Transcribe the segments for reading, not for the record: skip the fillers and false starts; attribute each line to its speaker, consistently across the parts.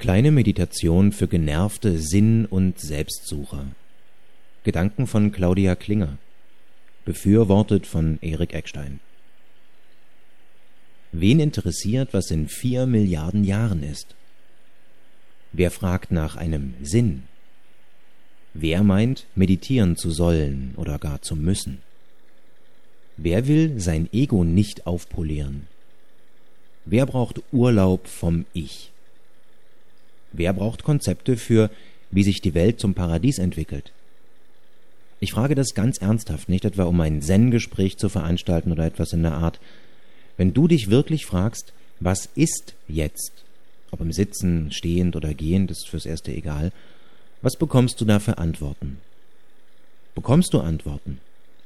Speaker 1: Kleine Meditation für genervte Sinn- und Selbstsucher. Gedanken von Claudia Klinger. Befürwortet von Erik Eckstein. Wen interessiert, was in 4 Milliarden Jahren ist? Wer fragt nach einem Sinn? Wer meint, meditieren zu sollen oder gar zu müssen? Wer will sein Ego nicht aufpolieren? Wer braucht Urlaub vom Ich? Wer braucht Konzepte für, wie sich die Welt zum Paradies entwickelt? Ich frage das ganz ernsthaft, nicht etwa um ein Zen-Gespräch zu veranstalten oder etwas in der Art. Wenn du dich wirklich fragst, was ist jetzt, ob im Sitzen, stehend oder gehend, ist fürs Erste egal, was bekommst du da für Antworten? Bekommst du Antworten?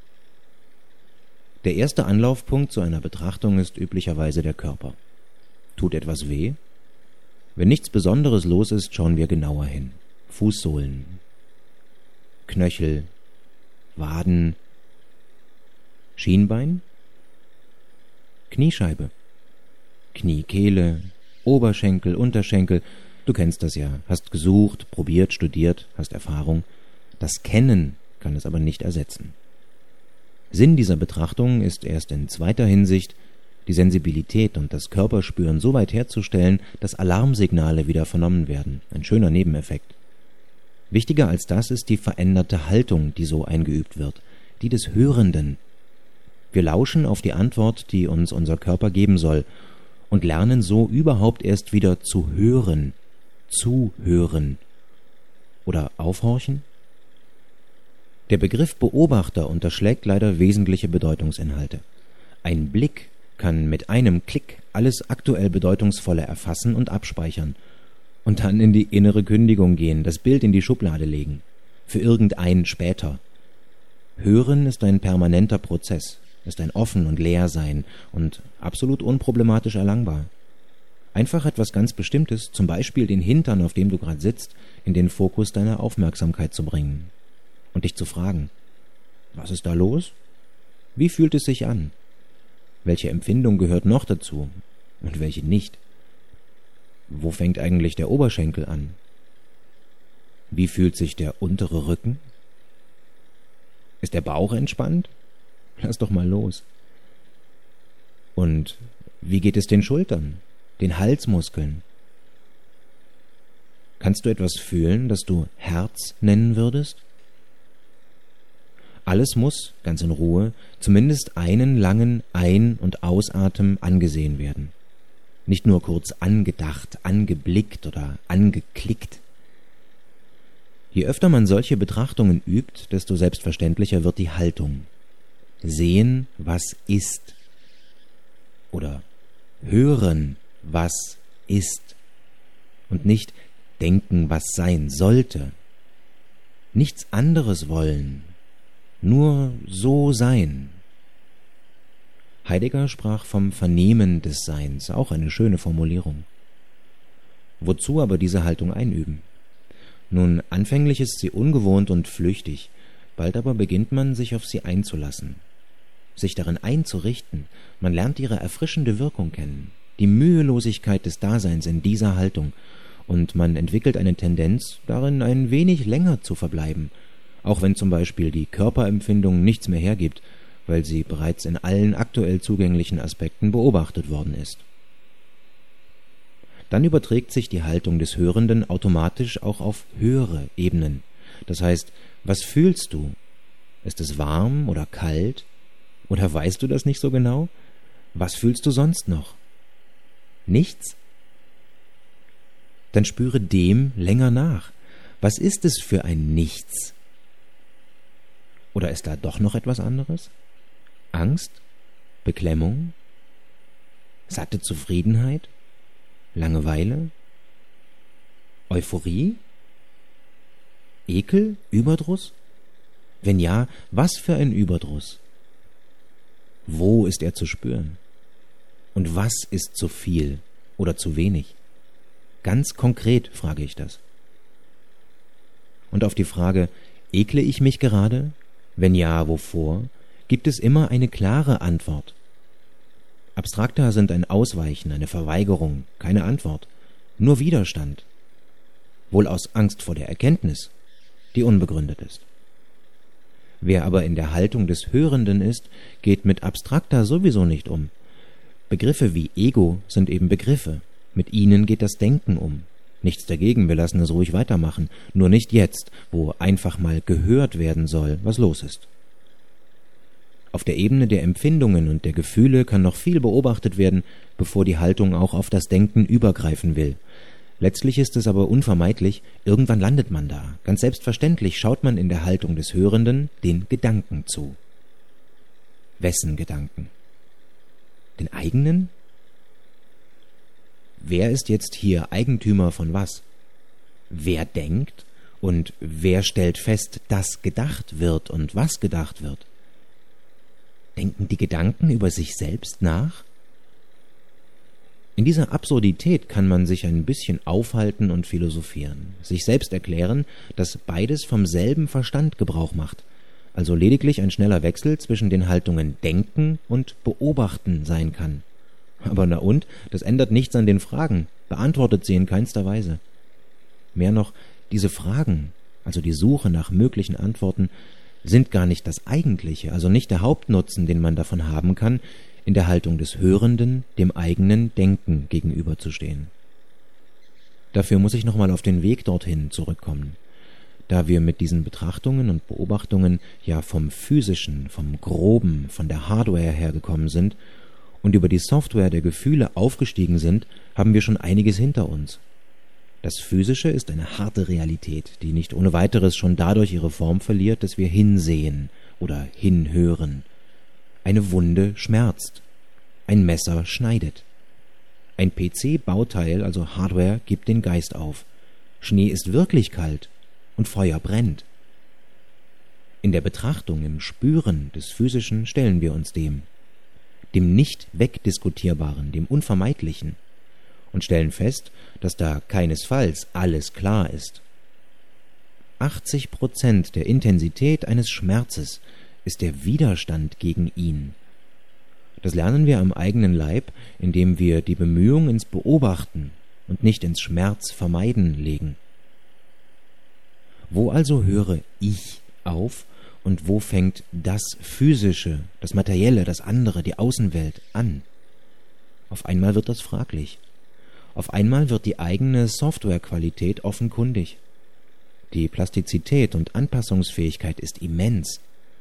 Speaker 1: Der erste Anlaufpunkt zu einer Betrachtung ist üblicherweise der Körper. Tut etwas weh? Wenn nichts Besonderes los ist, schauen wir genauer hin. Fußsohlen, Knöchel, Waden, Schienbein, Kniescheibe, Kniekehle, Oberschenkel, Unterschenkel. Du kennst das ja, hast gesucht, probiert, studiert, hast Erfahrung. Das Kennen kann es aber nicht ersetzen. Sinn dieser Betrachtung ist erst in zweiter Hinsicht, die Sensibilität und das Körperspüren so weit herzustellen, dass Alarmsignale wieder vernommen werden. Ein schöner Nebeneffekt. Wichtiger als das ist die veränderte Haltung, die so eingeübt wird, die des Hörenden. Wir lauschen auf die Antwort, die uns unser Körper geben soll, und lernen so überhaupt erst wieder zu hören, zuhören oder aufhorchen. Der Begriff Beobachter unterschlägt leider wesentliche Bedeutungsinhalte. Ein Blick kann mit einem Klick alles aktuell Bedeutungsvolle erfassen und abspeichern und dann in die innere Kündigung gehen, das Bild in die Schublade legen, für irgendein später. Hören ist ein permanenter Prozess, ist ein Offen und Leersein und absolut unproblematisch erlangbar. Einfach etwas ganz Bestimmtes, zum Beispiel den Hintern, auf dem du gerade sitzt, in den Fokus deiner Aufmerksamkeit zu bringen und dich zu fragen, was ist da los? Wie fühlt es sich an? Welche Empfindung gehört noch dazu und welche nicht? Wo fängt eigentlich der Oberschenkel an? Wie fühlt sich der untere Rücken? Ist der Bauch entspannt? Lass doch mal los. Und wie geht es den Schultern, den Halsmuskeln? Kannst du etwas fühlen, das du Herz nennen würdest? Alles muss, ganz in Ruhe, zumindest einen langen Ein- und Ausatmen angesehen werden. Nicht nur kurz angedacht, angeblickt oder angeklickt. Je öfter man solche Betrachtungen übt, desto selbstverständlicher wird die Haltung. Sehen, was ist. Oder hören, was ist. Und nicht denken, was sein sollte. Nichts anderes wollen. Nur so sein. Heidegger sprach vom Vernehmen des Seins, auch eine schöne Formulierung. Wozu aber diese Haltung einüben? Nun, anfänglich ist sie ungewohnt und flüchtig, bald aber beginnt man, sich auf sie einzulassen, sich darin einzurichten. Man lernt ihre erfrischende Wirkung kennen, die Mühelosigkeit des Daseins in dieser Haltung, und man entwickelt eine Tendenz, darin ein wenig länger zu verbleiben, auch wenn zum Beispiel die Körperempfindung nichts mehr hergibt, weil sie bereits in allen aktuell zugänglichen Aspekten beobachtet worden ist. Dann überträgt sich die Haltung des Hörenden automatisch auch auf höhere Ebenen. Das heißt, was fühlst du? Ist es warm oder kalt? Oder weißt du das nicht so genau? Was fühlst du sonst noch? Nichts? Dann spüre dem länger nach. Was ist es für ein Nichts? Oder ist da doch noch etwas anderes? Angst? Beklemmung? Satte Zufriedenheit? Langeweile? Euphorie? Ekel? Überdruss? Wenn ja, was für ein Überdruss? Wo ist er zu spüren? Und was ist zu viel oder zu wenig? Ganz konkret frage ich das. Und auf die Frage, ekle ich mich gerade? Wenn ja, wovor? Gibt es immer eine klare Antwort. Abstrakter sind ein Ausweichen, eine Verweigerung, keine Antwort, nur Widerstand, wohl aus Angst vor der Erkenntnis, die unbegründet ist. Wer aber in der Haltung des Hörenden ist, geht mit Abstrakta sowieso nicht um. Begriffe wie Ego sind eben Begriffe. Mit ihnen geht das Denken um. Nichts dagegen, wir lassen es ruhig weitermachen, nur nicht jetzt, wo einfach mal gehört werden soll, was los ist. Auf der Ebene der Empfindungen und der Gefühle kann noch viel beobachtet werden, bevor die Haltung auch auf das Denken übergreifen will. Letztlich ist es aber unvermeidlich, irgendwann landet man da. Ganz selbstverständlich schaut man in der Haltung des Hörenden den Gedanken zu. Wessen Gedanken? Den eigenen? Wer ist jetzt hier Eigentümer von was? Wer denkt und wer stellt fest, dass gedacht wird und was gedacht wird? Denken die Gedanken über sich selbst nach? In dieser Absurdität kann man sich ein bisschen aufhalten und philosophieren, sich selbst erklären, dass beides vom selben Verstand Gebrauch macht, also lediglich ein schneller Wechsel zwischen den Haltungen Denken und Beobachten sein kann. Aber na und, das ändert nichts an den Fragen, beantwortet sie in keinster Weise. Mehr noch, diese Fragen, also die Suche nach möglichen Antworten, sind gar nicht das Eigentliche, also nicht der Hauptnutzen, den man davon haben kann, in der Haltung des Hörenden dem eigenen Denken gegenüberzustehen. Dafür muss ich nochmal auf den Weg dorthin zurückkommen. Da wir mit diesen Betrachtungen und Beobachtungen ja vom Physischen, vom Groben, von der Hardware hergekommen sind und über die Software der Gefühle aufgestiegen sind, haben wir schon einiges hinter uns. Das Physische ist eine harte Realität, die nicht ohne weiteres schon dadurch ihre Form verliert, dass wir hinsehen oder hinhören. Eine Wunde schmerzt, ein Messer schneidet. Ein PC-Bauteil, also Hardware, gibt den Geist auf. Schnee ist wirklich kalt und Feuer brennt. In der Betrachtung, im Spüren des Physischen stellen wir uns dem nicht wegdiskutierbaren, dem Unvermeidlichen, und stellen fest, dass da keinesfalls alles klar ist. 80% der Intensität eines Schmerzes ist der Widerstand gegen ihn. Das lernen wir am eigenen Leib, indem wir die Bemühung ins Beobachten und nicht ins Schmerzvermeiden legen. Wo also höre ich auf und wo fängt das Physische, das Materielle, das andere, die Außenwelt an? Auf einmal wird das fraglich. Auf einmal wird die eigene Softwarequalität offenkundig. Die Plastizität und Anpassungsfähigkeit ist immens.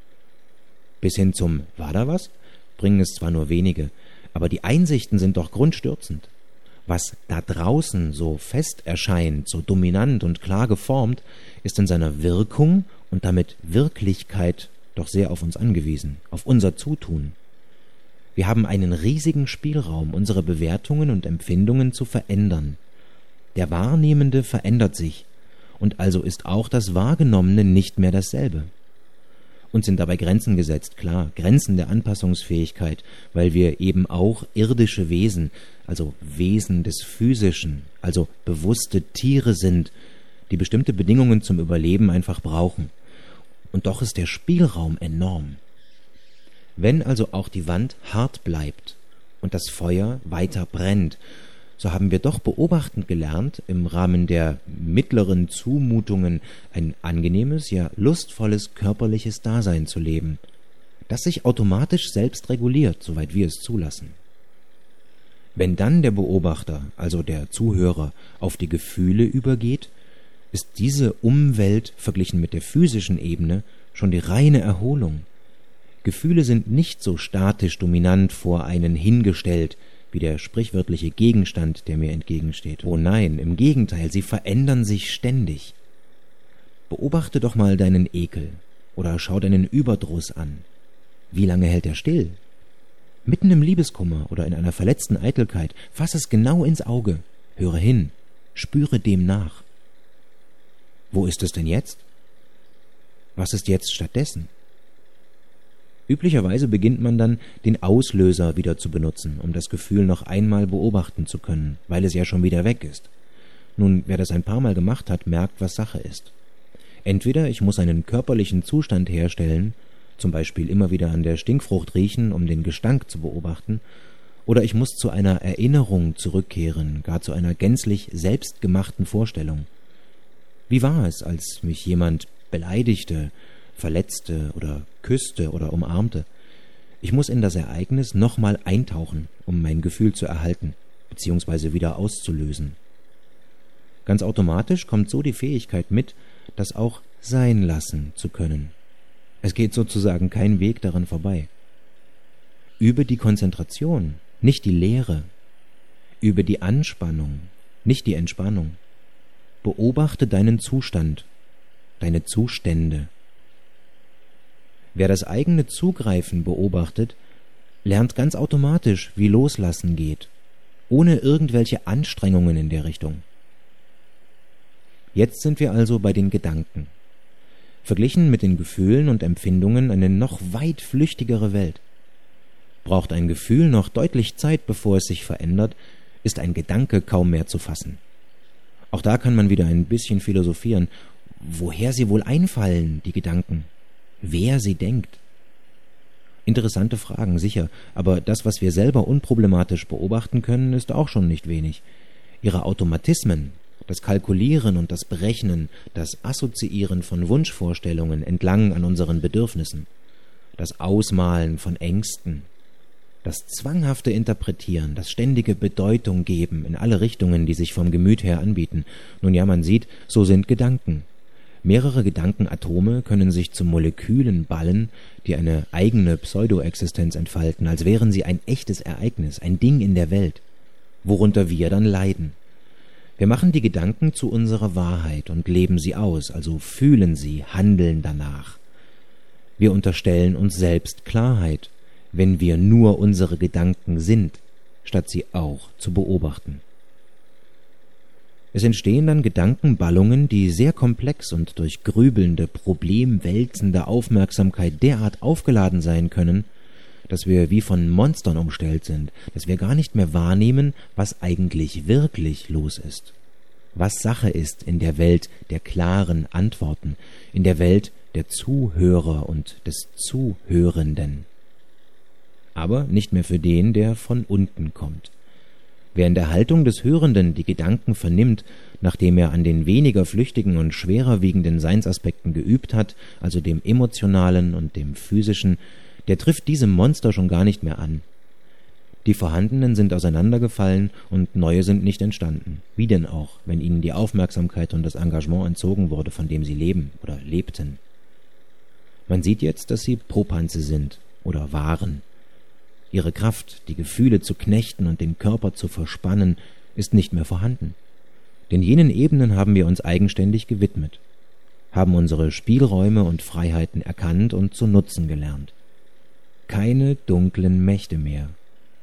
Speaker 1: Bis hin zum „War da was?“ bringen es zwar nur wenige, aber die Einsichten sind doch grundstürzend. Was da draußen so fest erscheint, so dominant und klar geformt, ist in seiner Wirkung und damit Wirklichkeit doch sehr auf uns angewiesen, auf unser Zutun. Wir haben einen riesigen Spielraum, unsere Bewertungen und Empfindungen zu verändern. Der Wahrnehmende verändert sich, und also ist auch das Wahrgenommene nicht mehr dasselbe. Uns sind dabei Grenzen gesetzt, klar, Grenzen der Anpassungsfähigkeit, weil wir eben auch irdische Wesen, also Wesen des Physischen, also bewusste Tiere sind, die bestimmte Bedingungen zum Überleben einfach brauchen. Und doch ist der Spielraum enorm. Wenn also auch die Wand hart bleibt und das Feuer weiter brennt, so haben wir doch beobachtend gelernt, im Rahmen der mittleren Zumutungen ein angenehmes, ja lustvolles körperliches Dasein zu leben, das sich automatisch selbst reguliert, soweit wir es zulassen. Wenn dann der Beobachter, also der Zuhörer, auf die Gefühle übergeht, ist diese Umwelt verglichen mit der physischen Ebene schon die reine Erholung. Gefühle sind nicht so statisch dominant vor einen hingestellt, wie der sprichwörtliche Gegenstand, der mir entgegensteht. Oh nein, im Gegenteil, sie verändern sich ständig. Beobachte doch mal deinen Ekel oder schau deinen Überdruss an. Wie lange hält er still? Mitten im Liebeskummer oder in einer verletzten Eitelkeit, fass es genau ins Auge, höre hin, spüre dem nach. Wo ist es denn jetzt? Was ist jetzt stattdessen? Üblicherweise beginnt man dann, den Auslöser wieder zu benutzen, um das Gefühl noch einmal beobachten zu können, weil es ja schon wieder weg ist. Nun, wer das ein paar Mal gemacht hat, merkt, was Sache ist. Entweder ich muss einen körperlichen Zustand herstellen, zum Beispiel immer wieder an der Stinkfrucht riechen, um den Gestank zu beobachten, oder ich muss zu einer Erinnerung zurückkehren, gar zu einer gänzlich selbstgemachten Vorstellung. Wie war es, als mich jemand beleidigte, verletzte oder küsste oder umarmte? Ich muss in das Ereignis nochmal eintauchen, um mein Gefühl zu erhalten bzw. wieder auszulösen. Ganz automatisch kommt so die Fähigkeit mit, das auch sein lassen zu können. Es geht sozusagen kein Weg daran vorbei. Übe die Konzentration, nicht die Leere. Übe die Anspannung, nicht die Entspannung. Beobachte deinen Zustand, deine Zustände. Wer das eigene Zugreifen beobachtet, lernt ganz automatisch, wie Loslassen geht, ohne irgendwelche Anstrengungen in der Richtung. Jetzt sind wir also bei den Gedanken. Verglichen mit den Gefühlen und Empfindungen eine noch weit flüchtigere Welt. Braucht ein Gefühl noch deutlich Zeit, bevor es sich verändert, ist ein Gedanke kaum mehr zu fassen. Auch da kann man wieder ein bisschen philosophieren, woher sie wohl einfallen, die Gedanken, wer sie denkt. Interessante Fragen, sicher, aber das, was wir selber unproblematisch beobachten können, ist auch schon nicht wenig. Ihre Automatismen, das Kalkulieren und das Berechnen, das Assoziieren von Wunschvorstellungen entlang an unseren Bedürfnissen, das Ausmalen von Ängsten, das zwanghafte Interpretieren, das ständige Bedeutung geben in alle Richtungen, die sich vom Gemüt her anbieten. Nun ja, man sieht, so sind Gedanken. Mehrere Gedankenatome können sich zu Molekülen ballen, die eine eigene Pseudoexistenz entfalten, als wären sie ein echtes Ereignis, ein Ding in der Welt, worunter wir dann leiden. Wir machen die Gedanken zu unserer Wahrheit und leben sie aus, also fühlen sie, handeln danach. Wir unterstellen uns selbst Klarheit, wenn wir nur unsere Gedanken sind, statt sie auch zu beobachten. Es entstehen dann Gedankenballungen, die sehr komplex und durch grübelnde, problemwälzende Aufmerksamkeit derart aufgeladen sein können, dass wir wie von Monstern umstellt sind, dass wir gar nicht mehr wahrnehmen, was eigentlich wirklich los ist, was Sache ist in der Welt der klaren Antworten, in der Welt der Zuhörer und des Zuhörenden. Aber nicht mehr für den, der von unten kommt. Wer in der Haltung des Hörenden die Gedanken vernimmt, nachdem er an den weniger flüchtigen und schwerer wiegenden Seinsaspekten geübt hat, also dem emotionalen und dem physischen, der trifft diese Monster schon gar nicht mehr an. Die vorhandenen sind auseinandergefallen und neue sind nicht entstanden. Wie denn auch, wenn ihnen die Aufmerksamkeit und das Engagement entzogen wurde, von dem sie leben oder lebten? Man sieht jetzt, dass sie Popanze sind oder waren. Ihre Kraft, die Gefühle zu knechten und den Körper zu verspannen, ist nicht mehr vorhanden. Denn jenen Ebenen haben wir uns eigenständig gewidmet, haben unsere Spielräume und Freiheiten erkannt und zu nutzen gelernt. Keine dunklen Mächte mehr.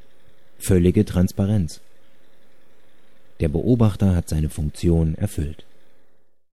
Speaker 1: Völlige Transparenz. Der Beobachter hat seine Funktion erfüllt.